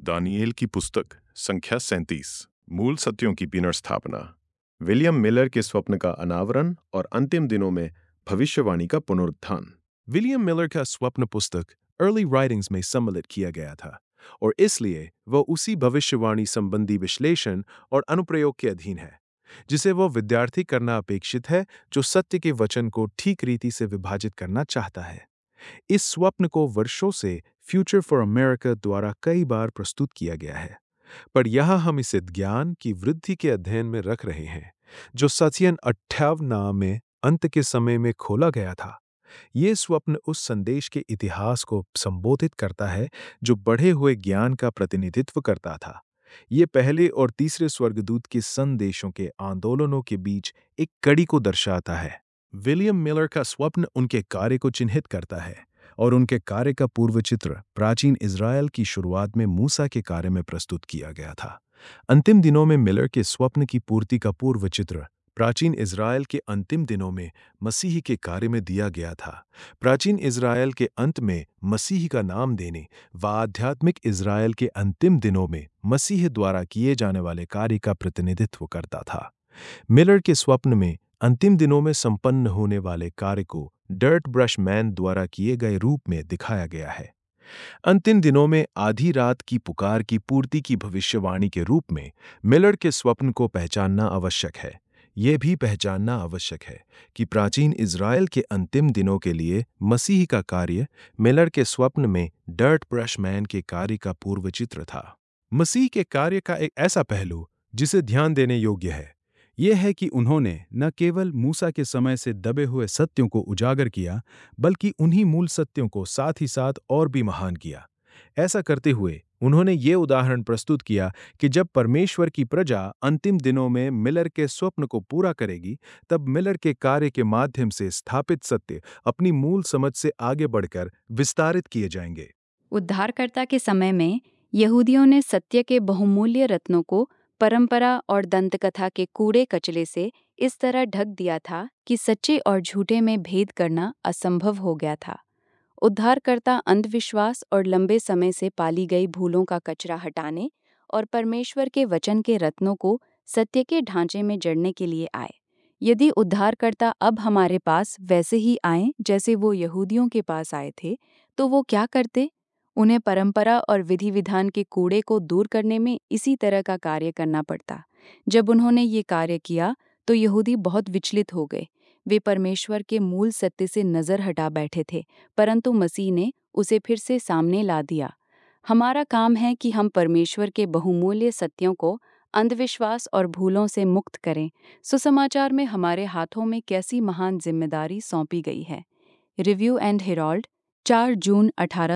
Daniel की पुस्तक संख्या 37 मूल सत्यों की पुनर्स्थापना। विलियम मिलर के स्वप्न का अनावरण और अंतिम दिनों में भविष्यवाणी का पुनरुत्थान। विलियम मिलर का स्वप्न पुस्तक अर्ली राइटिंग्स में सम्मिलित किया गया था और इसलिए वह उसी भविष्यवाणी संबंधी विश्लेषण और अनुप्रयोग के अधीन है जिसे वह विद्यार्थी करना अपेक्षित है जो सत्य के वचन को ठीक रीति से विभाजित करना चाहता है। इस स्वप्न को वर्षों से फ्यूचर फॉर अमेरिका द्वारा कई बार प्रस्तुत किया गया है, पर यहाँ हम इसे ज्ञान की वृद्धि के अध्ययन में रख रहे हैं जो सत्यन 58 में अंत के समय में खोला गया था। ये स्वप्न उस संदेश के इतिहास को संबोधित करता है जो बढ़े हुए ज्ञान का प्रतिनिधित्व करता था। ये पहले और तीसरे स्वर्गदूत के संदेशों के आंदोलनों के बीच एक कड़ी को दर्शाता है। विलियम मिलर का स्वप्न उनके कार्य को चिन्हित करता है और उनके कार्य का पूर्व चित्र प्राचीन इज़राइल की शुरुआत में मूसा के कार्य में प्रस्तुत किया गया था। अंतिम दिनों में मिलर के स्वप्न की पूर्ति का पूर्व चित्र प्राचीन इज़राइल के अंतिम दिनों में मसीह के कार्य में दिया गया था। प्राचीन इज़राइल के अंत में मसीह का नाम देने व आध्यात्मिक इज़राइल के अंतिम दिनों में मसीह द्वारा किए जाने वाले कार्य का प्रतिनिधित्व करता था। मिलर के स्वप्न में अंतिम दिनों में संपन्न होने वाले कार्य को डर्ट ब्रश मैन द्वारा किए गए रूप में दिखाया गया है। अंतिम दिनों में आधी रात की पुकार की पूर्ति की भविष्यवाणी के रूप में मिलर के स्वप्न को पहचानना आवश्यक है। यह भी पहचानना आवश्यक है कि प्राचीन इज़राइल के अंतिम दिनों के लिए मसीह का कार्य मिलर के स्वप्न में डर्ट ब्रश मैन के कार्य का पूर्व चित्र था। मसीह के कार्य का एक ऐसा पहलू जिसे ध्यान देने योग्य है यह है कि उन्होंने न केवल मूसा के समय से दबे हुए सत्यों को उजागर किया बल्कि उन्हीं मूल सत्यों को साथ ही साथ और भी महान किया। ऐसा करते हुए उन्होंने ये उदाहरण प्रस्तुत किया कि जब परमेश्वर की प्रजा अंतिम दिनों में मिलर के स्वप्न को पूरा करेगी तब मिलर के कार्य के माध्यम से स्थापित सत्य अपनी मूल समझ से आगे बढ़कर विस्तारित किए जाएंगे। उद्धारकर्ता के समय में यहूदियों ने सत्य के बहुमूल्य रत्नों को परंपरा और दंतकथा के कूड़े कचरे से इस तरह ढक दिया था कि सच्चे और झूठे में भेद करना असंभव हो गया था। उद्धारकर्ता अंधविश्वास और लंबे समय से पाली गई भूलों का कचरा हटाने और परमेश्वर के वचन के रत्नों को सत्य के ढांचे में जड़ने के लिए आए। यदि उद्धारकर्ता अब हमारे पास वैसे ही आए जैसे वो यहूदियों के पास आए थे, तो वो क्या करते? उन्हें परंपरा और विधि विधान के कूड़े को दूर करने में इसी तरह का कार्य करना पड़ता। जब उन्होंने ये कार्य किया तो यहूदी बहुत विचलित हो गए। वे परमेश्वर के मूल सत्य से नजर हटा बैठे थे, परंतु मसीह ने उसे फिर से सामने ला दिया। हमारा काम है कि हम परमेश्वर के बहुमूल्य सत्यों को अंधविश्वास और भूलों से मुक्त करें। सुसमाचार में हमारे हाथों में कैसी महान जिम्मेदारी सौंपी गई है। रिव्यू एंड हेराल्ड, 4 जून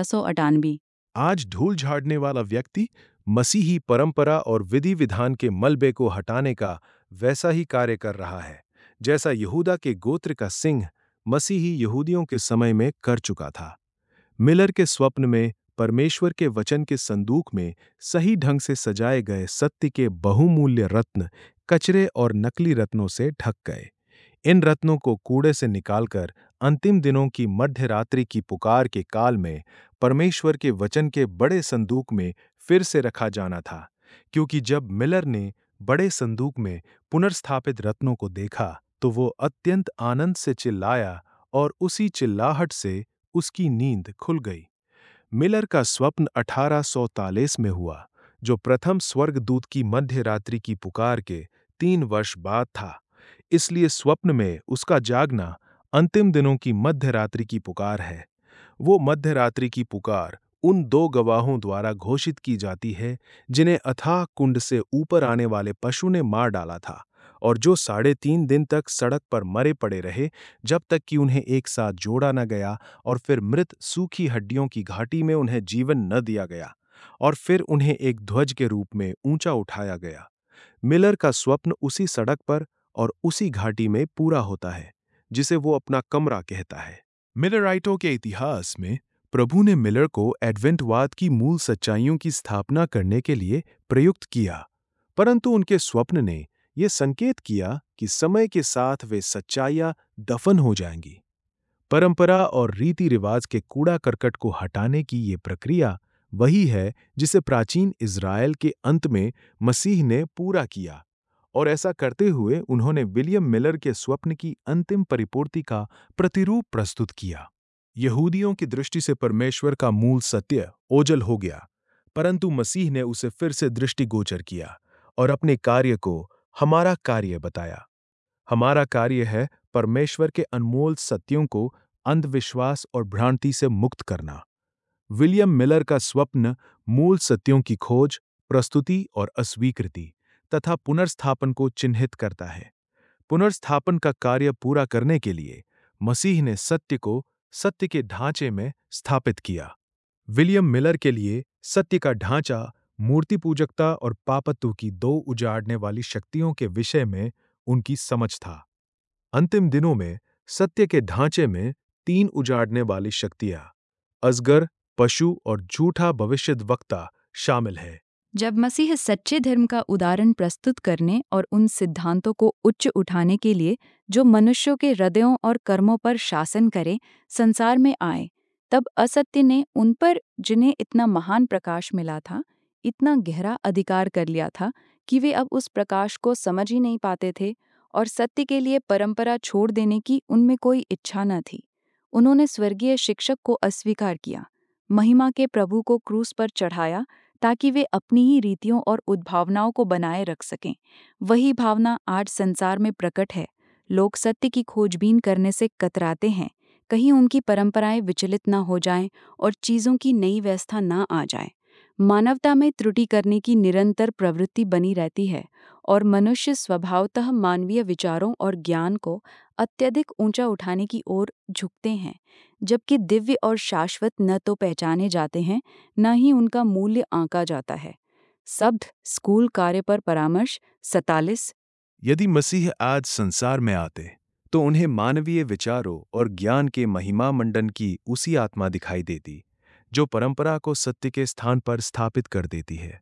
1898। आज धूल झाड़ने वाला व्यक्ति मसीही परंपरा और विधि विधान के मलबे को हटाने का वैसा ही कार्य कर रहा है जैसा यहूदा के गोत्र का सिंह मसीही यहूदियों के समय में कर चुका था। मिलर के स्वप्न में परमेश्वर के वचन के संदूक में सही ढंग से सजाए गए सत्य के बहुमूल्य रत्न कचरे और नकली रत्नों से ढक गए। इन रत्नों को कूड़े से निकालकर अंतिम दिनों की मध्य रात्रि की पुकार के काल में परमेश्वर के वचन के बड़े संदूक में फिर से रखा जाना था, क्योंकि जब मिलर ने बड़े संदूक में पुनर्स्थापित रत्नों को देखा तो वो अत्यंत आनंद से चिल्लाया और उसी चिल्लाहट से उसकी नींद खुल गई। मिलर का स्वप्न 1843 में हुआ, जो प्रथम स्वर्गदूत की मध्य रात्रि की पुकार के 3 वर्ष बाद था। इसलिए स्वप्न में उसका जागना अंतिम दिनों की मध्य रात्रि की पुकार है। वो मध्य रात्रि की पुकार उन 2 गवाहों द्वारा घोषित की जाती है जिन्हें अथाह कुंड से ऊपर आने वाले पशु ने मार डाला था और जो 3.5 दिन तक सड़क पर मरे पड़े रहे जब तक कि उन्हें एक साथ जोड़ा न गया और फिर मृत सूखी हड्डियों की घाटी में उन्हें जीवन न दिया गया और फिर उन्हें एक ध्वज के रूप में ऊंचा उठाया गया। मिलर का स्वप्न उसी सड़क पर और उसी घाटी में पूरा होता है जिसे वो अपना कमरा कहता है। मिलराइटों के इतिहास में प्रभु ने मिलर को एडवेंटवाद की मूल सच्चाइयों की स्थापना करने के लिए प्रयुक्त किया, परंतु उनके स्वप्न ने यह संकेत किया कि समय के साथ वे सच्चाइयां दफन हो जाएंगी। परंपरा और रीति रिवाज के कूड़ा करकट को हटाने की ये प्रक्रिया वही है जिसे प्राचीन इज़राइल के अंत में मसीह ने पूरा किया, और ऐसा करते हुए उन्होंने विलियम मिलर के स्वप्न की अंतिम परिपूर्ति का प्रतिरूप प्रस्तुत किया। यहूदियों की दृष्टि से परमेश्वर का मूल सत्य ओझल हो गया, परंतु मसीह ने उसे फिर से दृष्टिगोचर किया और अपने कार्य को हमारा कार्य बताया। हमारा कार्य है परमेश्वर के अनमोल सत्यों को अंधविश्वास और भ्रांति से मुक्त करना। विलियम मिलर का स्वप्न मूल सत्यों की खोज, प्रस्तुति और अस्वीकृति तथा पुनर्स्थापन को चिन्हित करता है। पुनर्स्थापन का कार्य पूरा करने के लिए मसीह ने सत्य को सत्य के ढांचे में स्थापित किया। विलियम मिलर के लिए सत्य का ढांचा मूर्ति पूजकता और पापत्व की दो उजाड़ने वाली शक्तियों के विषय में उनकी समझ था। अंतिम दिनों में सत्य के ढांचे में तीन उजाड़ने वाली शक्तियां, अजगर, पशु और झूठा भविष्यद्वक्ता शामिल है। जब मसीह सच्चे धर्म का उदाहरण प्रस्तुत करने और उन सिद्धांतों को उच्च उठाने के लिए जो मनुष्यों के हृदयों और कर्मों पर शासन करे, संसार में आए, तब असत्य ने उन पर, जिन्हें इतना महान प्रकाश मिला था, इतना गहरा अधिकार कर लिया था कि वे अब उस प्रकाश को समझ ही नहीं पाते थे और सत्य के लिए परंपरा छोड़ देने की उनमें कोई इच्छा न थी। उन्होंने स्वर्गीय शिक्षक को अस्वीकार किया, महिमा के प्रभु को क्रूस पर चढ़ाया ताकि वे अपनी ही रीतियों और उद्भावनाओं को बनाए रख सकें। वही भावना आज संसार में प्रकट है। लोग सत्य की खोजबीन करने से कतराते हैं, कहीं उनकी परंपराएं विचलित न हो जाएं और चीज़ों की नई व्यवस्था न आ जाए। मानवता में त्रुटि करने की निरंतर प्रवृत्ति बनी रहती है और मनुष्य स्वभावतः मानवीय विचारों और ज्ञान को अत्यधिक ऊंचा उठाने की ओर झुकते हैं, जबकि दिव्य और शाश्वत न तो पहचाने जाते हैं, न ही उनका मूल्य आंका जाता है। शब्द स्कूल कार्य पर परामर्श 47। यदि मसीह आज संसार में आते तो उन्हें मानवीय विचारों और ज्ञान के महिमा मंडन की उसी आत्मा दिखाई देती जो परंपरा को सत्य के स्थान पर स्थापित कर देती है।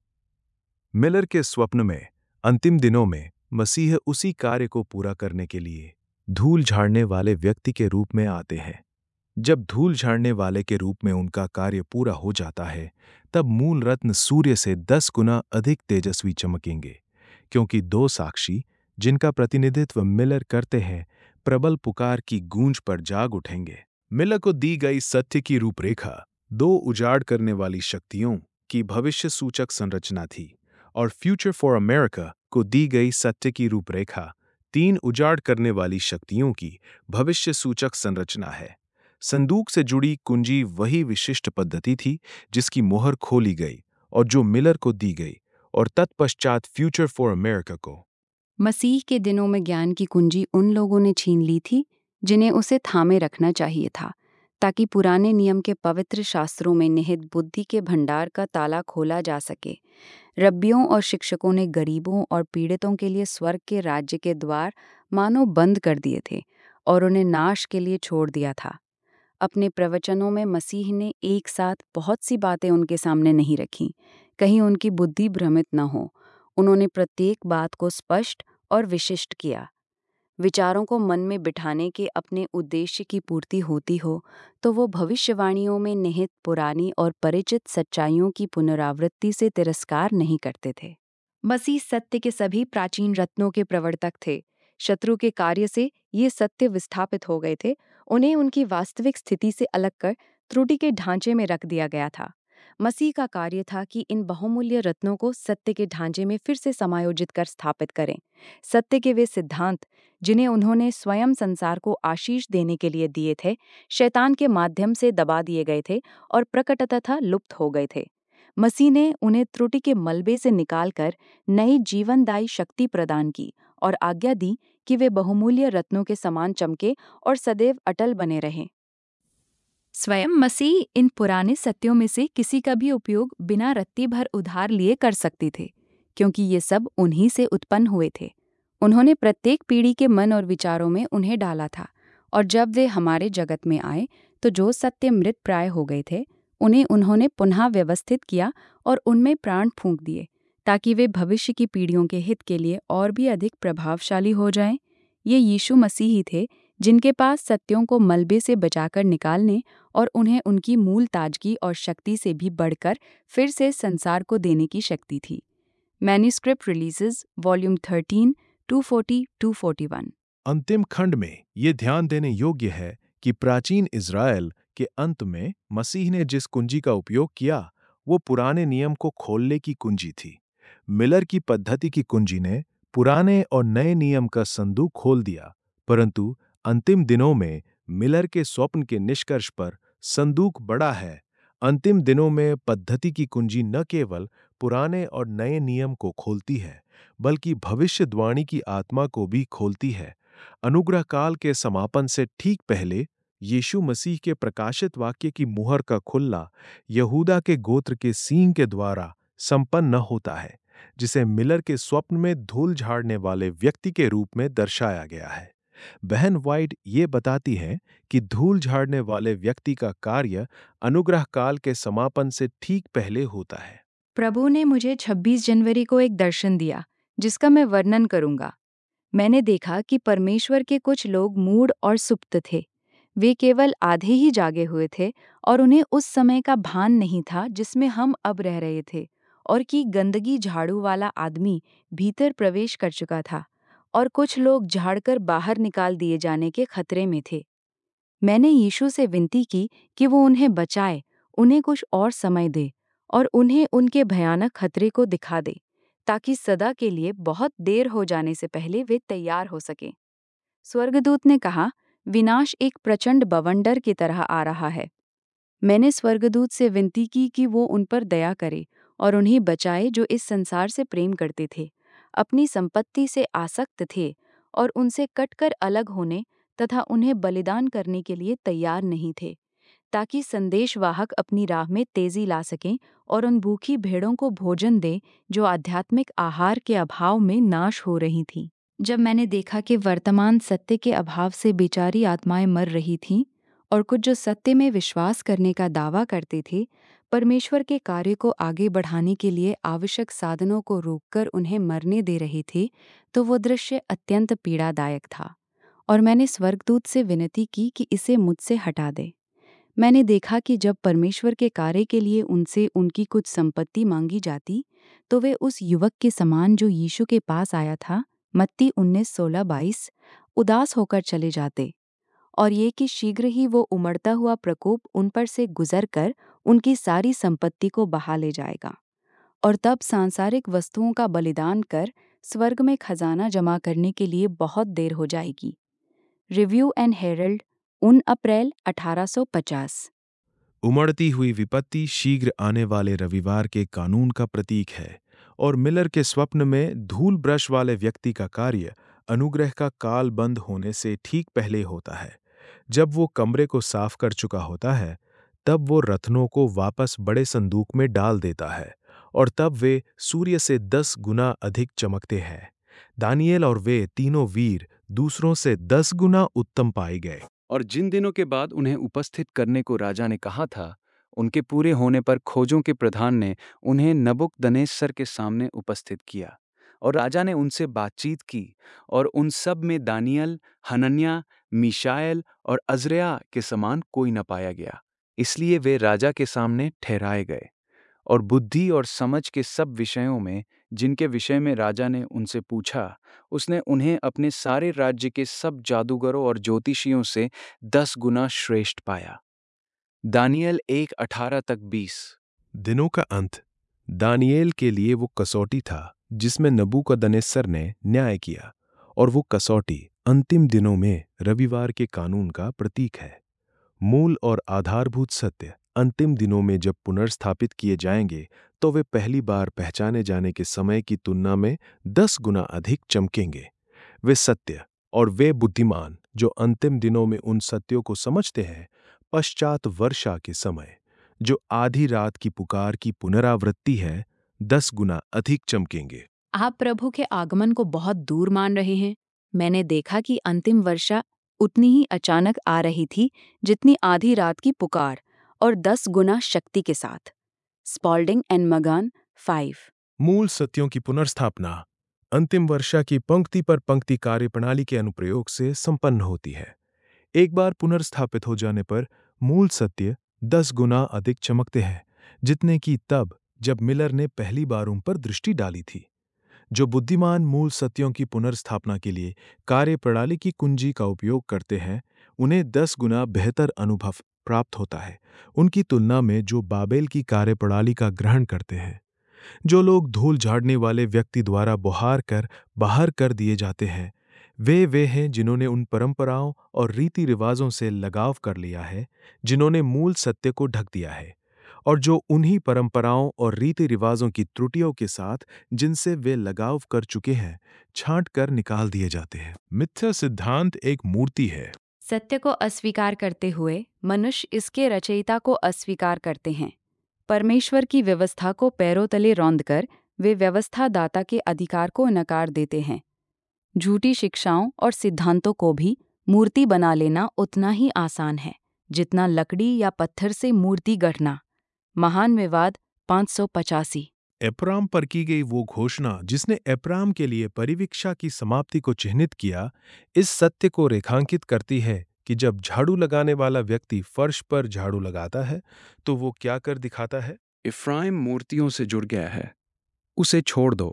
मिलर के स्वप्न में अंतिम दिनों में मसीह उसी कार्य को पूरा करने के लिए धूल झाड़ने वाले व्यक्ति के रूप में आते हैं। जब धूल झाड़ने वाले के रूप में उनका कार्य पूरा हो जाता है, तब मूल रत्न सूर्य से 10 गुना अधिक तेजस्वी चमकेंगे, क्योंकि दो साक्षी जिनका प्रतिनिधित्व मिलर करते हैं प्रबल पुकार की गूंज पर जाग उठेंगे। मिलर को दी गई सत्य की रूपरेखा दो उजाड़ करने वाली शक्तियों की भविष्य सूचक संरचना थी और फ्यूचर फॉर अमेरिका को दी गई सत्य की रूपरेखा तीन उजाड़ करने वाली शक्तियों की भविष्य सूचक संरचना है। संदूक से जुड़ी कुंजी वही विशिष्ट पद्धति थी जिसकी मोहर खोली गई और जो मिलर को दी गई और तत्पश्चात फ्यूचर फॉर अमेरिका को। मसीह के दिनों में ज्ञान की कुंजी उन लोगों ने छीन ली थी जिन्हें उसे थामे रखना चाहिए था, ताकि पुराने नियम के पवित्र शास्त्रों में निहित बुद्धि के भंडार का ताला खोला जा सके। रब्बियों और शिक्षकों ने गरीबों और पीड़ितों के लिए स्वर्ग के राज्य के द्वार मानो बंद कर दिए थे और उन्हें नाश के लिए छोड़ दिया था। अपने प्रवचनों में मसीह ने एक साथ बहुत सी बातें उनके सामने नहीं रखीं, कहीं उनकी बुद्धि भ्रमित न हो। उन्होंने प्रत्येक बात को स्पष्ट और विशिष्ट किया। विचारों को मन में बिठाने के अपने उद्देश्य की पूर्ति होती हो तो वो भविष्यवाणियों में निहित पुरानी और परिचित सच्चाइयों की पुनरावृत्ति से तिरस्कार नहीं करते थे। मसीह सत्य के सभी प्राचीन रत्नों के प्रवर्तक थे। शत्रु के कार्य से ये सत्य विस्थापित हो गए थे। उन्हें उनकी वास्तविक स्थिति से अलग कर त्रुटि के ढांचे में रख दिया गया था। मसीह का कार्य था कि इन बहुमूल्य रत्नों को सत्य के ढांचे में फिर से समायोजित कर स्थापित करें। सत्य के वे सिद्धांत जिन्हें उन्होंने स्वयं संसार को आशीष देने के लिए दिए थे, शैतान के माध्यम से दबा दिए गए थे और प्रकट तथा लुप्त हो गए थे। मसीह ने उन्हें त्रुटि के मलबे से निकालकर नई जीवनदायी शक्ति प्रदान की और आज्ञा दी कि वे बहुमूल्य रत्नों के समान चमके और सदैव अटल बने रहें। स्वयं मसीह इन पुराने सत्यों में से किसी का भी उपयोग बिना रत्ती भर उधार लिए कर सकते थे, क्योंकि ये सब उन्हीं से उत्पन्न हुए थे। उन्होंने प्रत्येक पीढ़ी के मन और विचारों में उन्हें डाला था, और जब वे हमारे जगत में आए तो जो सत्य मृत प्राय हो गए थे उन्हें उन्होंने पुनः व्यवस्थित किया और उनमें प्राण फूंक दिए, ताकि वे भविष्य की पीढ़ियों के हित के लिए और भी अधिक प्रभावशाली हो जाएं। ये यीशु मसीह ही थे जिनके पास सत्यों को मलबे से बचाकर निकालने और उन्हें उनकी मूल ताजगी और शक्ति से भी बढ़कर फिर से संसार को देने की शक्ति थी। Manuscript releases volume 13 240-241। अंतिम खंड में ये ध्यान देने योग्य है कि प्राचीन इज़राइल के अंत में मसीह ने जिस कुंजी का उपयोग किया वो पुराने नियम को खोलने की कुंजी थी। मिलर की पद्धति की कुंजी ने पुराने और नए नियम का संदूक खोल दिया, परंतु अंतिम दिनों में मिलर के स्वप्न के निष्कर्ष पर संदूक बड़ा है। अंतिम दिनों में पद्धति की कुंजी न केवल पुराने और नए नियम को खोलती है, बल्कि भविष्यद्वाणी की आत्मा को भी खोलती है। अनुग्रह काल के समापन से ठीक पहले यीशु मसीह के प्रकाशित वाक्य की मुहर का खुलना यहूदा के गोत्र के सींग के द्वारा संपन्न होता है, जिसे मिलर के स्वप्न में धूल झाड़ने वाले व्यक्ति के रूप में दर्शाया गया है। बहन वाइट ये बताती है कि धूल झाड़ने वाले व्यक्ति का कार्य अनुग्रह काल के समापन से ठीक पहले होता है। प्रभु ने मुझे 26 जनवरी को एक दर्शन दिया, जिसका मैं वर्णन करूंगा। मैंने देखा कि परमेश्वर के कुछ लोग मूढ़ और सुप्त थे। वे केवल आधे ही जागे हुए थे और उन्हें उस समय का भान नहीं था जिसमें हम अब रह रहे थे, और कि गंदगी झाड़ू वाला आदमी भीतर प्रवेश कर चुका था और कुछ लोग झाड़कर बाहर निकाल दिए जाने के खतरे में थे। मैंने यीशु से विनती की कि वो उन्हें बचाए, उन्हें कुछ और समय दे और उन्हें उनके भयानक खतरे को दिखा दे, ताकि सदा के लिए बहुत देर हो जाने से पहले वे तैयार हो सकें। स्वर्गदूत ने कहा, विनाश एक प्रचंड बवंडर की तरह आ रहा है। मैंने स्वर्गदूत से विनती की कि वो उन पर दया करे और उन्हें बचाए जो इस संसार से प्रेम करते थे, अपनी संपत्ति से आसक्त थे और उनसे कटकर अलग होने तथा उन्हें बलिदान करने के लिए तैयार नहीं थे, ताकि संदेशवाहक अपनी राह में तेजी ला सकें और उन भूखी भेड़ों को भोजन दें जो आध्यात्मिक आहार के अभाव में नाश हो रही थीं। जब मैंने देखा कि वर्तमान सत्य के अभाव से बेचारी आत्माएं मर रही थीं और कुछ जो सत्य में विश्वास करने का दावा करते थे, परमेश्वर के कार्य को आगे बढ़ाने के लिए आवश्यक साधनों को रोककर उन्हें मरने दे रहे थे, तो वो दृश्य अत्यंत पीड़ादायक था और मैंने स्वर्गदूत से विनती की कि इसे मुझसे हटा दे। मैंने देखा कि जब परमेश्वर के कार्य के लिए उनसे उनकी कुछ संपत्ति मांगी जाती, तो वे उस युवक के समान जो यीशु के पास आया था, मत्ती 19:16-22, उदास होकर चले जाते, और ये कि शीघ्र ही वो उमड़ता हुआ प्रकोप उन पर से गुजर कर उनकी सारी संपत्ति को बहा ले जाएगा, और तब सांसारिक वस्तुओं का बलिदान कर स्वर्ग में खजाना जमा करने के लिए बहुत देर हो जाएगी। रिव्यू एंड हेरल्ड 9 अप्रैल 1850। उमड़ती हुई विपत्ति शीघ्र आने वाले रविवार के कानून का प्रतीक है, और मिलर के स्वप्न में धूल ब्रश वाले व्यक्ति का कार्य अनुग्रह का काल बंद होने से ठीक पहले होता है। जब वो कमरे को साफ कर चुका होता है, तब वो रत्नों को वापस बड़े संदूक में डाल देता है, और तब वे सूर्य से 10 गुना अधिक चमकते हैं। दानियेल और वे तीनों वीर दूसरों से 10 गुना उत्तम पाए गए। और जिन दिनों के बाद उन्हें उपस्थित करने को राजा ने कहा था, उनके पूरे होने पर खोजों के प्रधान ने उन्हें नबूकदनेस्सर के सामने उपस्थित किया, और राजा ने उनसे बातचीत की, और उन सब में दानियल, हनन्याह, मीशाएल और अजर्याह के समान कोई न पाया गया। इसलिए वे राजा के सामने ठहराए गए, और बुद्धि और समझ के सब विषयों में जिनके विषय में राजा ने उनसे पूछा, उसने उन्हें अपने सारे राज्य के सब जादूगरों और ज्योतिषियों से 10 गुना श्रेष्ठ पाया। दानियल 1:18-20। दिनों का अंत दानियेल के लिए वो कसौटी था जिसमें नबूकदनेस्सर ने न्याय किया, और वो कसौटी अंतिम दिनों में रविवार के कानून का प्रतीक है। मूल और आधारभूत सत्य अंतिम दिनों में जब पुनर्स्थापित किए जाएंगे, तो वे पहली बार पहचाने जाने के समय की तुलना में 10 गुना अधिक चमकेंगे। वे सत्य और वे बुद्धिमान जो अंतिम दिनों में उन सत्यों को समझते हैं, पश्चात वर्षा के समय जो आधी रात की पुकार की पुनरावृत्ति है, 10 गुना अधिक चमकेंगे। आप प्रभु के आगमन को बहुत दूर मान रहे हैं। मैंने देखा कि अंतिम वर्षा उतनी ही अचानक आ रही थी जितनी आधी रात की पुकार, और 10 गुना शक्ति के साथ। Spalding and Magan 5। मूल सत्यों की पुनर्स्थापना अंतिम वर्षा की पंक्ति पर पंक्ति कार्यप्रणाली के अनुप्रयोग से संपन्न होती है। एक बार पुनर्स्थापित हो जाने पर मूल सत्य 10 गुना अधिक चमकते हैं, जितने कि तब जब मिलर ने पहली बार उन पर दृष्टि डाली थी। जो बुद्धिमान मूल सत्यों की पुनर्स्थापना के लिए कार्यप्रणाली की कुंजी का उपयोग करते हैं, उन्हें 10 गुना बेहतर अनुभव प्राप्त होता है उनकी तुलना में जो बाबेल की कार्यप्रणाली का ग्रहण करते हैं। जो लोग धूल झाड़ने वाले व्यक्ति द्वारा बुहार कर बाहर कर दिए जाते हैं, वे हैं जिन्होंने उन परंपराओं और रीति रिवाजों से लगाव कर लिया है जिन्होंने मूल सत्य को ढक दिया है, और जो उन्हीं परंपराओं और रीति रिवाजों की त्रुटियों के साथ जिनसे वे लगाव कर चुके हैं छांट कर निकाल दिए जाते हैं। मिथ्या सिद्धांत एक मूर्ति है। सत्य को अस्वीकार करते हुए मनुष्य इसके रचयिता को अस्वीकार करते हैं। परमेश्वर की व्यवस्था को पैरों तले रौंदकर वे व्यवस्था दाता के अधिकार को नकार देते हैं। झूठी शिक्षाओं और सिद्धांतों को भी मूर्ति बना लेना उतना ही आसान है जितना लकड़ी या पत्थर से मूर्ति गढ़ना। महान विवाद 585। एप्राम पर की गई वो घोषणा जिसने एप्राम के लिए परिवीक्षा की समाप्ति को चिह्नित किया, इस सत्य को रेखांकित करती है कि जब झाड़ू लगाने वाला व्यक्ति फर्श पर झाड़ू लगाता है तो वो क्या कर दिखाता है। इफ्राइम मूर्तियों से जुड़ गया है, उसे छोड़ दो।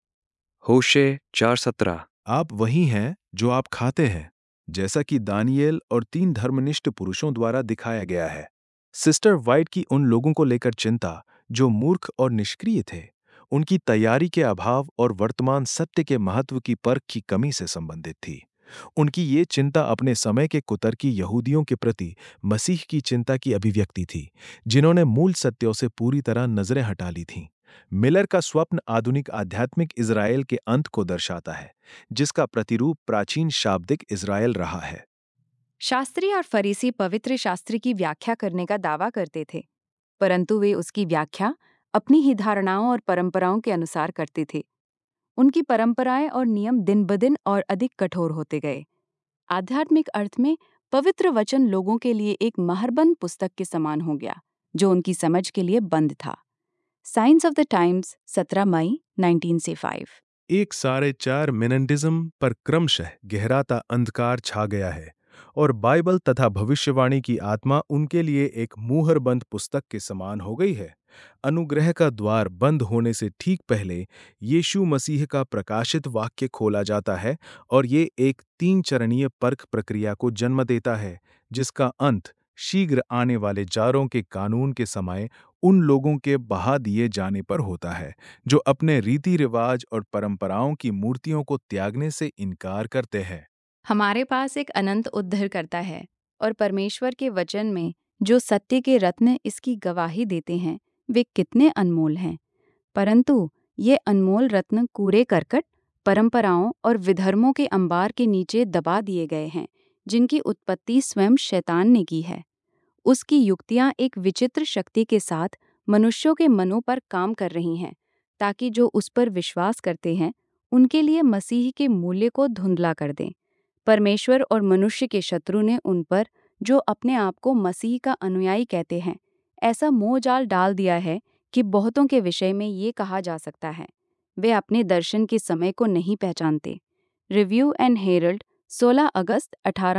होशे 4:17। आप वही हैं जो आप खाते हैं, जैसा कि दानियेल और 3 धर्मनिष्ठ पुरुषों द्वारा दिखाया गया है। सिस्टर वाइट की उन लोगों को लेकर चिंता जो मूर्ख और निष्क्रिय थे, उनकी तैयारी के अभाव और वर्तमान सत्य के महत्व की परख की कमी से संबंधित थी। उनकी ये चिंता अपने समय के कुतर्की यहूदियों के प्रति मसीह की चिंता की अभिव्यक्ति थी, जिन्होंने मूल सत्यों से पूरी तरह नजरें हटा ली थीं। मिलर का स्वप्न आधुनिक आध्यात्मिक इज़राइल के अंत को दर्शाता है, जिसका प्रतिरूप प्राचीन शाब्दिक इज़राइल रहा है। शास्त्री और फरीसी पवित्र शास्त्र की व्याख्या करने का दावा करते थे, परंतु वे उसकी व्याख्या अपनी ही धारणाओं और परंपराओं के अनुसार करते थे। उनकी परंपराएं और नियम दिन ब दिन और अधिक कठोर होते गए। आध्यात्मिक अर्थ में पवित्र वचन लोगों के लिए एक महरबंद पुस्तक के समान हो गया, जो उनकी समझ के लिए बंद था। साइंस ऑफ द टाइम्स 17 मई 1905। एक 4.5 मिनटिज्म पर क्रमशः गहराता अंधकार छा गया है और बाइबल तथा भविष्यवाणी की आत्मा उनके लिए एक मुहरबंद पुस्तक के समान हो गई है। अनुग्रह का द्वार बंद होने से ठीक पहले यीशु मसीह का प्रकाशित वाक्य खोला जाता है और ये एक 3 चरणीय परख प्रक्रिया को जन्म देता है, जिसका अंत शीघ्र आने वाले जारों के कानून के समय उन लोगों के बहा दिए जाने पर होता है जो अपने रीति रिवाज और परंपराओं की मूर्तियों को त्यागने से इनकार करते हैं। हमारे पास एक अनंत उद्धारकर्ता है और परमेश्वर के वचन में जो सत्य के रत्न इसकी गवाही देते हैं वे कितने अनमोल हैं। परंतु ये अनमोल रत्न कूड़े करकट, परंपराओं और विधर्मों के अंबार के नीचे दबा दिए गए हैं, जिनकी उत्पत्ति स्वयं शैतान ने की है। उसकी युक्तियां एक विचित्र शक्ति के साथ मनुष्यों के मनों पर काम कर रही हैं, ताकि जो उस पर विश्वास करते हैं उनके लिए मसीह के मूल्य को धुंधला कर दें। परमेश्वर और मनुष्य के शत्रु ने उन पर, जो अपने आप को मसीह का अनुयायी कहते हैं, ऐसा मोहजाल डाल दिया है कि बहुतों के विषय में ये कहा जा सकता है, वे अपने दर्शन के समय को नहीं पहचानते। रिव्यू एंड हेरल्ड 16 अगस्त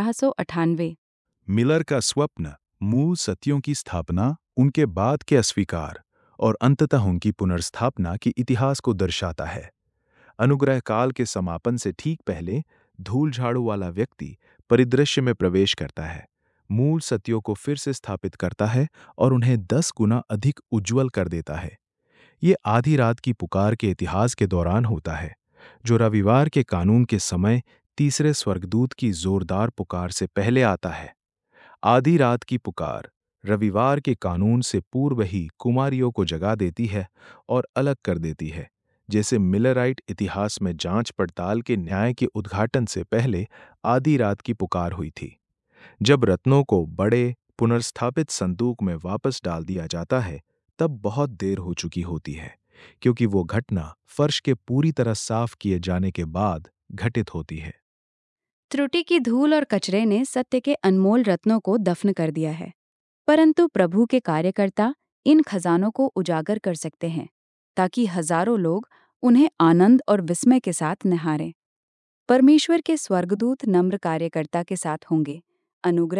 1898। मिलर का स्वप्न मूल सत्यों की स्थापना, उनके बाद के अस्वीकार और अंततः उनकी पुनर्स्थापना के इतिहास को दर्शाता है। अनुग्रह काल के समापन से ठीक पहले धूल झाड़ू वाला व्यक्ति परिदृश्य में प्रवेश करता है, मूल सत्यों को फिर से स्थापित करता है और उन्हें 10 गुना अधिक उज्ज्वल कर देता है। ये आधी रात की पुकार के इतिहास के दौरान होता है, जो रविवार के कानून के समय तीसरे स्वर्गदूत की जोरदार पुकार से पहले आता है। आधी रात की पुकार रविवार के कानून से पूर्व ही कुमारियों को जगा देती है और अलग कर देती है, जैसे मिलराइट इतिहास में जांच पड़ताल के न्याय के उद्घाटन से पहले आधी रात की पुकार हुई थी। जब रत्नों को बड़े पुनर्स्थापित संदूक में वापस डाल दिया जाता है, तब बहुत देर हो चुकी होती है, क्योंकि वो घटना फर्श के पूरी तरह साफ किए जाने के बाद घटित होती है। त्रुटि की धूल और कचरे ने सत्य के अनमोल रत्नों को दफन कर दिया है, परंतु प्रभु के कार्यकर्ता इन खजानों को उजागर कर सकते हैं, ताकि हजारों लोग उन्हें आनंद और विस्मय के साथ निहारें। परमेश्वर के स्वर्गदूत नम्र कार्यकर्ता के साथ होंगे, अनुग्रह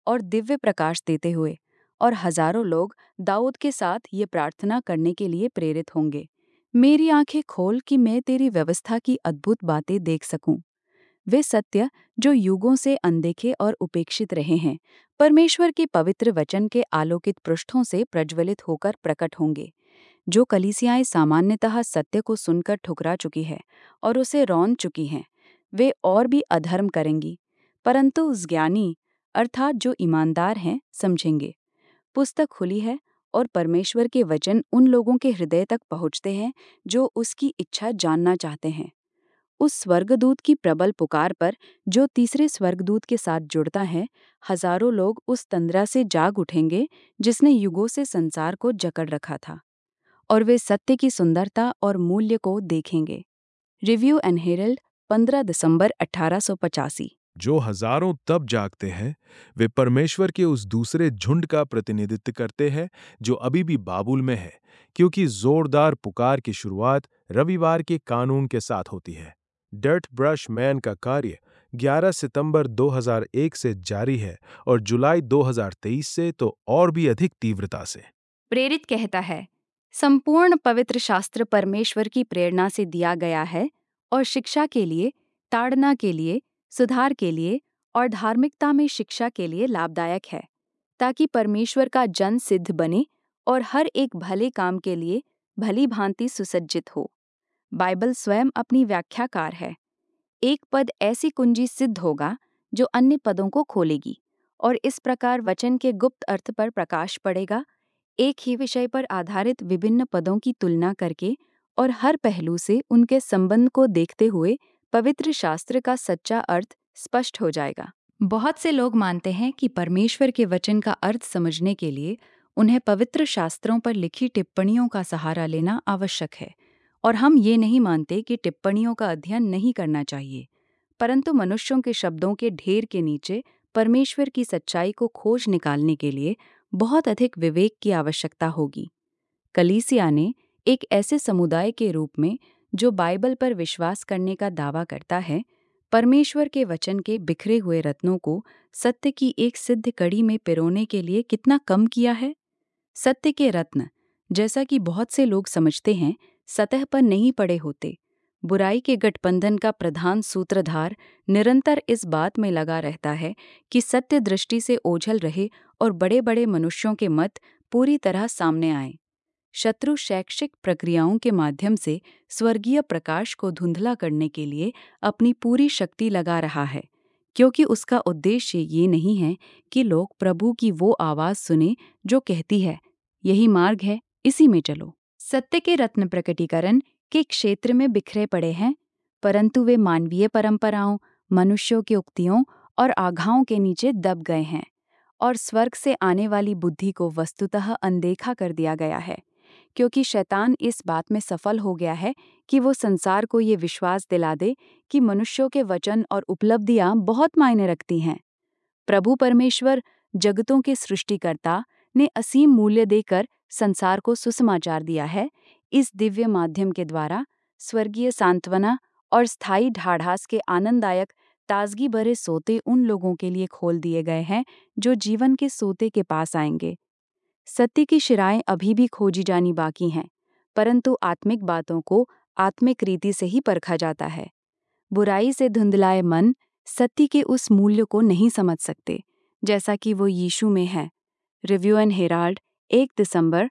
और दिव्य प्रकाश देते हुए, और हजारों लोग दाऊद के साथ ये प्रार्थना करने के लिए प्रेरित होंगे, मेरी आंखें खोल कि मैं तेरी व्यवस्था की अद्भुत बातें देख सकूं। वे सत्य जो युगों से अनदेखे और उपेक्षित रहे हैं, परमेश्वर के पवित्र वचन के आलोकित पृष्ठों से प्रज्वलित होकर प्रकट होंगे। जो कलीसियाएं सामान्यतः सत्य को सुनकर ठुकरा चुकी है और उसे रौन चुकी हैं, वे और भी अधर्म करेंगी, परंतु उस ज्ञानी अर्थात जो ईमानदार हैं समझेंगे। पुस्तक खुली है और परमेश्वर के वचन उन लोगों के हृदय तक पहुंचते हैं जो उसकी इच्छा जानना चाहते हैं। उस स्वर्गदूत की प्रबल पुकार पर जो तीसरे स्वर्गदूत के साथ जुड़ता है, हजारों लोग उस तंद्रा से जाग उठेंगे जिसने युगों से संसार को जकड़ रखा था, और वे सत्य की सुंदरता और मूल्य को देखेंगे। रिव्यू एंड हेरल्ड, 15 दिसंबर 1885। जो हजारों तब जागते हैं, वे परमेश्वर के उस दूसरे झुंड का प्रतिनिधित्व करते हैं जो अभी भी बाबुल में है, क्योंकि जोरदार पुकार की शुरुआत रविवार के कानून के साथ होती है। डर्ट ब्रश मैन का कार्य 11 सितंबर 2001 से जारी है और जुलाई 2023 से तो और भी अधिक तीव्रता से। प्रेरित कहता है, संपूर्ण पवित्र शास्त्र परमेश्वर की प्रेरणा से दिया गया है और शिक्षा के लिए, ताड़ना के लिए, सुधार के लिए और धार्मिकता में शिक्षा के लिए लाभदायक है, ताकि परमेश्वर का जन सिद्ध बने और हर एक भले काम के लिए भली भांति सुसज्जित हो। बाइबल स्वयं अपनी व्याख्याकार है। एक पद ऐसी कुंजी सिद्ध होगा जो अन्य पदों को खोलेगी, और इस प्रकार वचन के गुप्त अर्थ पर प्रकाश पड़ेगा, एक ही विषय पर आधारित विभिन्न पदों की तुलना करके और हर पहलू से उनके संबंध को देखते हुए पवित्र शास्त्र का सच्चा अर्थ स्पष्ट हो जाएगा। बहुत से लोग मानते हैं कि परमेश्वर के वचन का अर्थ समझने के लिए उन्हें पवित्र शास्त्रों पर लिखी टिप्पणियों का सहारा लेना आवश्यक है, और हम ये नहीं मानते कि टिप्पणियों का अध्ययन नहीं करना चाहिए, परंतु मनुष्यों के शब्दों के ढेर के नीचे परमेश्वर की सच्चाई को खोज निकालने के लिए बहुत अधिक विवेक की आवश्यकता होगी। कलीसिया ने एक ऐसे समुदाय के रूप में जो बाइबल पर विश्वास करने का दावा करता है, परमेश्वर के वचन के बिखरे हुए रत्नों को सत्य की एक सिद्ध कड़ी में पिरोने के लिए कितना कम किया है। सत्य के रत्न, जैसा कि बहुत से लोग समझते हैं, सतह पर नहीं पड़े होते। बुराई के गठबंधन का प्रधान सूत्रधार निरंतर इस बात में लगा रहता है कि सत्य दृष्टि से ओझल रहे और बड़े बड़े मनुष्यों के मत पूरी तरह सामने आए। शत्रु शैक्षिक प्रक्रियाओं के माध्यम से स्वर्गीय प्रकाश को धुंधला करने के लिए अपनी पूरी शक्ति लगा रहा है, क्योंकि उसका उद्देश्य ये नहीं है कि लोग प्रभु की वो आवाज़ सुने जो कहती है, यही मार्ग है, इसी में चलो। सत्य के रत्न प्रकटीकरण के क्षेत्र में बिखरे पड़े हैं, परंतु वे मानवीय परंपराओं, मनुष्यों की उक्तियों और आघाओं के नीचे दब गए हैं, और स्वर्ग से आने वाली बुद्धि को वस्तुतः अनदेखा कर दिया गया है, क्योंकि शैतान इस बात में सफल हो गया है कि वो संसार को ये विश्वास दिला दे कि मनुष्यों के वचन और उपलब्धियां बहुत मायने रखती हैं। प्रभु परमेश्वर, जगतों के सृष्टिकर्ता, ने असीम मूल्य देकर संसार को सुसमाचार दिया है। इस दिव्य माध्यम के द्वारा स्वर्गीय सांत्वना और स्थायी ढाढ़ास के आनंददायक ताजगी भरे सोते उन लोगों के लिए खोल दिए गए हैं जो जीवन के सोते के पास आएंगे। सत्य की शिराएं अभी भी खोजी जानी बाकी हैं, परंतु आत्मिक बातों को आत्मिक रीति से ही परखा जाता है। बुराई से धुंधलाए मन सत्य के उस मूल्य को नहीं समझ सकते जैसा कि वो यीशु में है। रिव्यू एंड हेराल्ड, 1 दिसंबर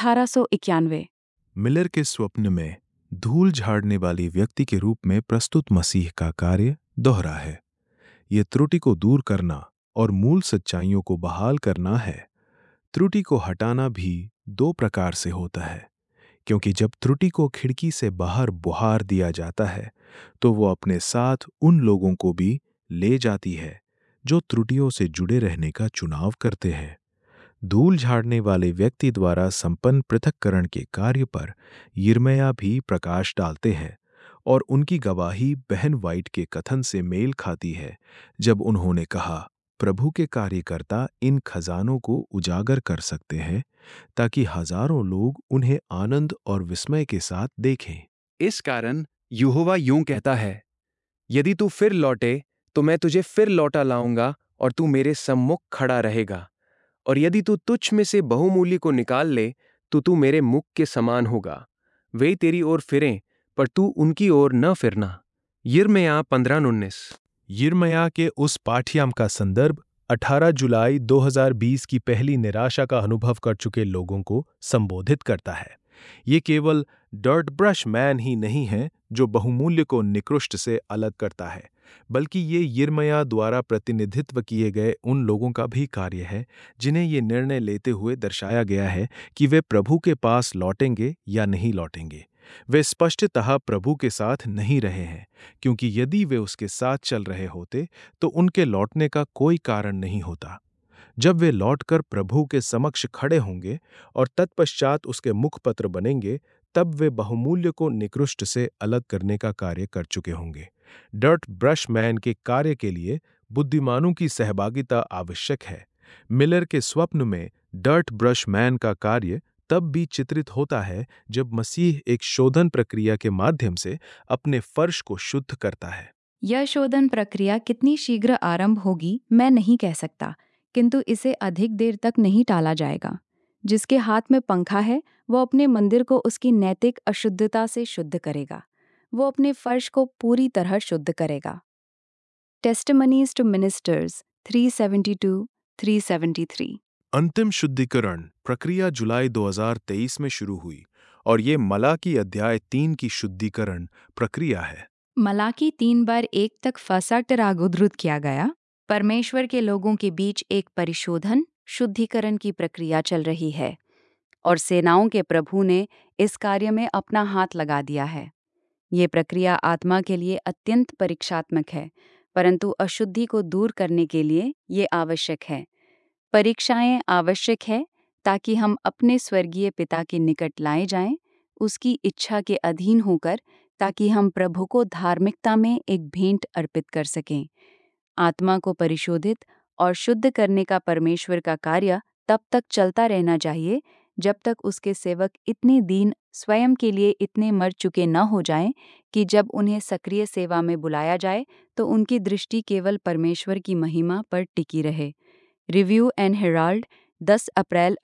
1891। मिलर के स्वप्न में धूल झाड़ने वाली व्यक्ति के रूप में प्रस्तुत मसीह का कार्य दोहरा है। ये त्रुटि को दूर करना और मूल सच्चाइयों को बहाल करना है। त्रुटि को हटाना भी दो प्रकार से होता है, क्योंकि जब त्रुटि को खिड़की से बाहर बुहार दिया जाता है तो वो अपने साथ उन लोगों को भी ले जाती है जो त्रुटियों से जुड़े रहने का चुनाव करते हैं। धूल झाड़ने वाले व्यक्ति द्वारा संपन्न पृथक्करण के कार्य पर यिर्मयाह भी प्रकाश डालते हैं, और उनकी गवाही बहन वाइट के कथन से मेल खाती है जब उन्होंने कहा, प्रभु के कार्यकर्ता इन खजानों को उजागर कर सकते हैं ताकि हजारों लोग उन्हें आनंद और विस्मय के साथ देखें। इस कारण यहोवा यूं कहता है, यदि तू फिर लौटे तो मैं तुझे फिर लौटा लाऊंगा और तू मेरे सम्मुख खड़ा रहेगा। और यदि तू तुच्छ में से बहुमूल्य को निकाल ले तो तू मेरे मुख के समान होगा। वे तेरी ओर फिरें पर तू उनकी ओर न फिरना। यिर्मयाह 15:19। यिर्मयाह के उस पाठ्यक्रम का संदर्भ 18 जुलाई 2020 की पहली निराशा का अनुभव कर चुके लोगों को संबोधित करता है। ये केवल डर्ट ब्रश मैन ही नहीं है जो बहुमूल्य को निकृष्ट से अलग करता है, बल्कि ये यिर्मयाह द्वारा प्रतिनिधित्व किए गए उन लोगों का भी कार्य है जिन्हें ये निर्णय लेते हुए दर्शाया गया है कि वे प्रभु के पास लौटेंगे या नहीं लौटेंगे। वे स्पष्टतः प्रभु के साथ नहीं रहे हैं, क्योंकि यदि वे उसके साथ चल रहे होते तो उनके लौटने का कोई कारण नहीं होता। जब वे लौटकर प्रभु के समक्ष खड़े होंगे और तत्पश्चात उसके मुखपत्र बनेंगे, तब वे बहुमूल्य को निकृष्ट से अलग करने का कार्य कर चुके होंगे। डर्ट ब्रश मैन के कार्य के लिए बुद्धिमानों की सहभागिता आवश्यक है। मिलर के स्वप्न में डर्ट ब्रश मैन का कार्य तब भी चित्रित होता है जब मसीह एक शोधन प्रक्रिया के माध्यम से अपने फर्श को शुद्ध करता है। यह शोधन प्रक्रिया कितनी शीघ्र आरंभ होगी मैं नहीं कह सकता, किंतु इसे अधिक देर तक नहीं टाला जाएगा। जिसके हाथ में पंखा है वो अपने मंदिर को उसकी नैतिक अशुद्धता से शुद्ध करेगा। वो अपने फर्श को पूरी तरह शुद्ध करेगा। Testimonies to ministers 372-373। अंतिम शुद्धिकरण प्रक्रिया जुलाई 2023 में शुरू हुई और ये मलाकी अध्याय 3 की शुद्धिकरण प्रक्रिया है। मलाकी 3 बार 1 तक फसाटराग उद्धृत किया गया। परमेश्वर के लोगों के बीच एक परिशोधन शुद्धिकरण की प्रक्रिया चल रही है और सेनाओं के प्रभु ने इस कार्य में अपना हाथ लगा दिया है। ये प्रक्रिया आत्मा के लिए अत्यंत परीक्षात्मक है, परंतु अशुद्धि को दूर करने के लिए ये आवश्यक है। परीक्षाएं आवश्यक है ताकि हम अपने स्वर्गीय पिता के निकट लाए जाएं, उसकी इच्छा के अधीन होकर, ताकि हम प्रभु को धार्मिकता में एक भेंट अर्पित कर सकें। आत्मा को परिशोधित और शुद्ध करने का परमेश्वर का कार्य तब तक चलता रहना चाहिए जब तक उसके सेवक इतने दीन, स्वयं के लिए इतने मर चुके न हो जाएं कि जब उन्हें सक्रिय सेवा में बुलाया जाए तो उनकी दृष्टि केवल परमेश्वर की महिमा पर टिकी रहे। रिव्यू एंड हेराल्ड 10 अप्रैल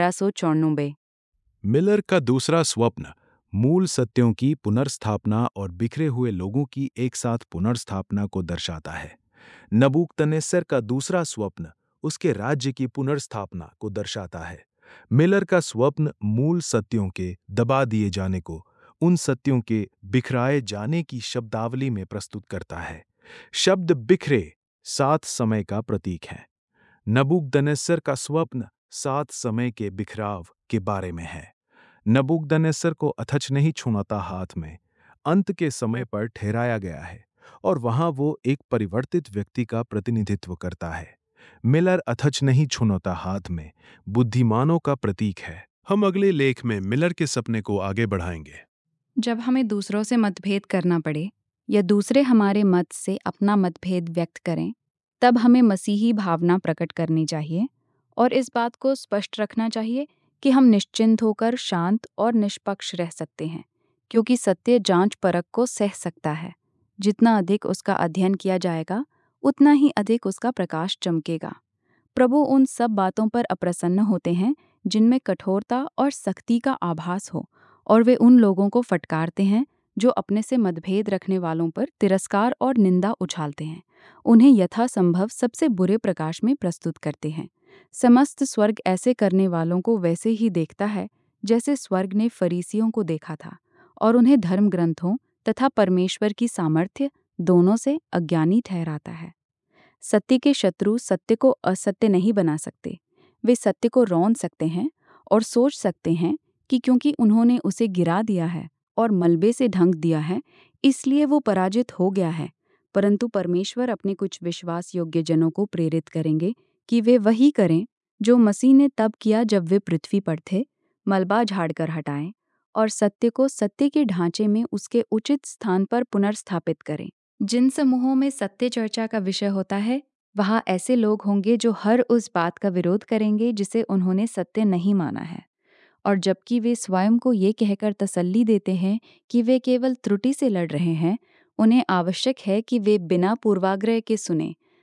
1894। मिलर का दूसरा स्वप्न मूल सत्यों की पुनर्स्थापना और बिखरे हुए लोगों की एक साथ पुनर्स्थापना को दर्शाता है। नबूकदनेस्सर का दूसरा स्वप्न उसके राज्य की पुनर्स्थापना को दर्शाता है। मिलर का स्वप्न मूल सत्यों के दबा दिए जाने को उन सत्यों के बिखराए जाने की शब्दावली में प्रस्तुत करता है। शब्द बिखरे 7 समय का प्रतीक है। नबूकदनेस्सर का स्वप्न 7 समय के बिखराव के बारे में है। नबूकदनेस्सर को अथच नहीं छूनाता हाथ में अंत के समय पर ठहराया गया है और वहां वो एक परिवर्तित व्यक्ति का प्रतिनिधित्व करता है। मिलर अथच नहीं छूनाता हाथ में बुद्धिमानों का प्रतीक है। हम अगले लेख में मिलर के सपने को आगे बढ़ाएंगे। जब हमें दूसरों से मतभेद करना पड़े या दूसरे हमारे मत से अपना मतभेद व्यक्त करें, तब हमें मसीही भावना प्रकट करनी चाहिए और इस बात को स्पष्ट रखना चाहिए कि हम निश्चिंत होकर शांत और निष्पक्ष रह सकते हैं, क्योंकि सत्य जांच परख को सह सकता है। जितना अधिक उसका अध्ययन किया जाएगा, उतना ही अधिक उसका प्रकाश चमकेगा। प्रभु उन सब बातों पर अप्रसन्न होते हैं जिनमें कठोरता और सख्ती का आभास हो, और वे उन लोगों को फटकारते हैं जो अपने से मतभेद रखने वालों पर तिरस्कार और निंदा उछालते हैं। उन्हें यथासंभव सबसे बुरे प्रकाश में प्रस्तुत करते हैं। समस्त स्वर्ग ऐसे करने वालों को वैसे ही देखता है जैसे स्वर्ग ने फरीसियों को देखा था, और उन्हें धर्म ग्रंथों तथा परमेश्वर की सामर्थ्य दोनों से अज्ञानी ठहराता है। सत्य के शत्रु सत्य को असत्य नहीं बना सकते। वे सत्य को रौंद सकते हैं और सोच सकते हैं कि क्योंकि उन्होंने उसे गिरा दिया है और मलबे से ढंक दिया है, इसलिए वो पराजित हो गया है। परंतु परमेश्वर अपने कुछ विश्वास योग्य जनों को प्रेरित करेंगे कि वे वही करें जो मसीह ने तब किया जब वे पृथ्वी पर थे, मलबा झाड़कर हटाएं और सत्य को सत्य के ढांचे में उसके उचित स्थान पर पुनर्स्थापित करें। जिन समूहों में सत्य चर्चा का विषय होता है, वहाँ ऐसे लोग होंगे जो हर उस बात का विरोध करेंगे जिसे उन्होंने सत्य नहीं माना है, और जबकि वे स्वयं को ये कहकर तसल्ली देते हैं कि वे केवल त्रुटि से लड़ रहे हैं, उन्हें आवश्यक है कि वे बिना पूर्वाग्रह के सुने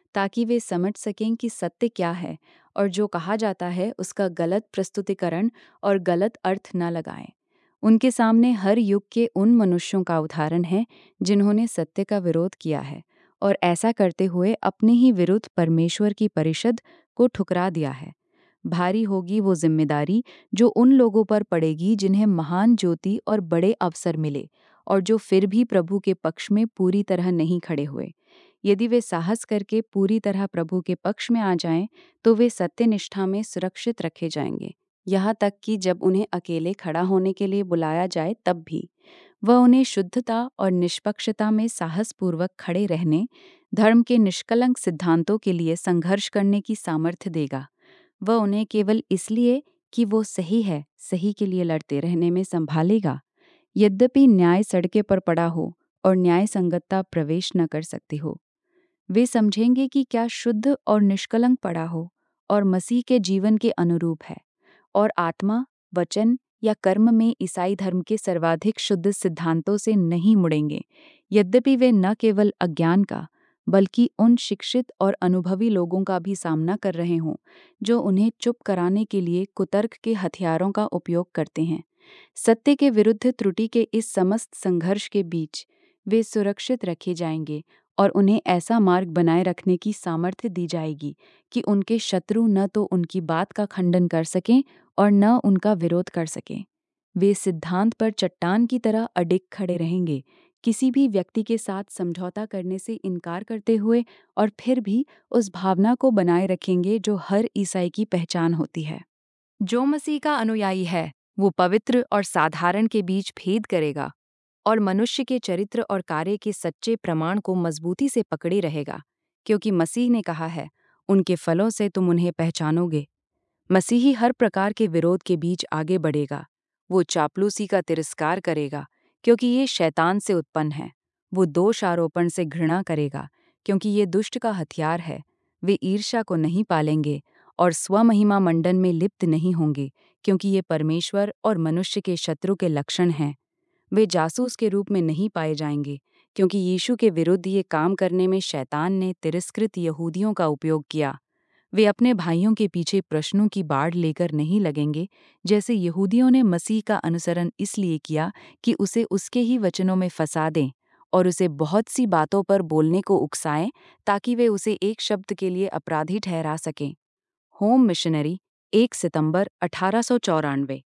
ताकि वे समझ सकें कि सत्य क्या है और जो कहा जाता है उसका गलत प्रस्तुतिकरण और गलत अर्थ न लगाएं। उनके सामने हर युग के उन मनुष्यों का उदाहरण है जिन्होंने सत्य का विरोध किया है और ऐसा करते हुए अपने ही विरुद्ध परमेश्वर की परिषद को ठुकरा दिया है। भारी होगी वो जिम्मेदारी जो उन लोगों पर पड़ेगी जिन्हें महान ज्योति और बड़े अवसर मिले और जो फिर भी प्रभु के पक्ष में पूरी तरह नहीं खड़े हुए। यदि वे साहस करके पूरी तरह प्रभु के पक्ष में आ जाएं, तो वे सत्यनिष्ठा में सुरक्षित रखे जाएंगे, यहाँ तक कि जब उन्हें अकेले खड़ा होने के लिए बुलाया जाए तब भी। वह उन्हें शुद्धता और निष्पक्षता में साहसपूर्वक खड़े रहने, धर्म के निष्कलंक सिद्धांतों के लिए संघर्ष करने की सामर्थ्य देगा। वह उन्हें केवल इसलिए कि वो सही है, सही के लिए लड़ते रहने में संभालेगा। यद्यपि न्याय सड़के पर पड़ा हो और न्याय संगतता प्रवेश न कर सकती हो, वे समझेंगे कि क्या शुद्ध और निष्कलंक पड़ा हो और मसीह के जीवन के अनुरूप है, और आत्मा, वचन या कर्म में ईसाई धर्म के सर्वाधिक शुद्ध सिद्धांतों से नहीं मुड़ेंगे। यद्यपि वे न केवल अज्ञान का बल्कि उन शिक्षित और अनुभवी लोगों का भी सामना कर रहे हों जो उन्हें चुप कराने के लिए कुतर्क के हथियारों का उपयोग करते हैं। सत्य के विरुद्ध त्रुटि के इस समस्त संघर्ष के बीच वे सुरक्षित रखे जाएंगे और उन्हें ऐसा मार्ग बनाए रखने की सामर्थ्य दी जाएगी कि उनके शत्रु न तो उनकी बात का खंडन कर सकें और न उनका विरोध कर सकें। वे सिद्धांत पर चट्टान की तरह अडिग खड़े रहेंगे, किसी भी व्यक्ति के साथ समझौता करने से इनकार करते हुए, और फिर भी उस भावना को बनाए रखेंगे जो हर ईसाई की पहचान होती है। जो मसीह का अनुयायी है वो पवित्र और साधारण के बीच भेद करेगा और मनुष्य के चरित्र और कार्य के सच्चे प्रमाण को मजबूती से पकड़े रहेगा, क्योंकि मसीह ने कहा है, उनके फलों से तुम उन्हें पहचानोगे। मसीही हर प्रकार के विरोध के बीच आगे बढ़ेगा। वो चापलूसी का तिरस्कार करेगा, क्योंकि ये शैतान से उत्पन्न है। वो दोष आरोपण से घृणा करेगा, क्योंकि ये दुष्ट का हथियार है। वे ईर्ष्या को नहीं पालेंगे और स्वमहिमा मंडन में लिप्त नहीं होंगे, क्योंकि ये परमेश्वर और मनुष्य के शत्रु के लक्षण हैं। वे जासूस के रूप में नहीं पाए जाएंगे, क्योंकि यीशु के विरुद्ध ये काम करने में शैतान ने तिरस्कृत यहूदियों का उपयोग किया। वे अपने भाइयों के पीछे प्रश्नों की बाढ़ लेकर नहीं लगेंगे, जैसे यहूदियों ने मसीह का अनुसरण इसलिए किया कि उसे उसके ही वचनों में फंसा दें और उसे बहुत सी बातों पर बोलने को उकसाएं ताकि वे उसे एक शब्द के लिए अपराधी ठहरा सकें। होम मिशनरी, 1 सितंबर 1894।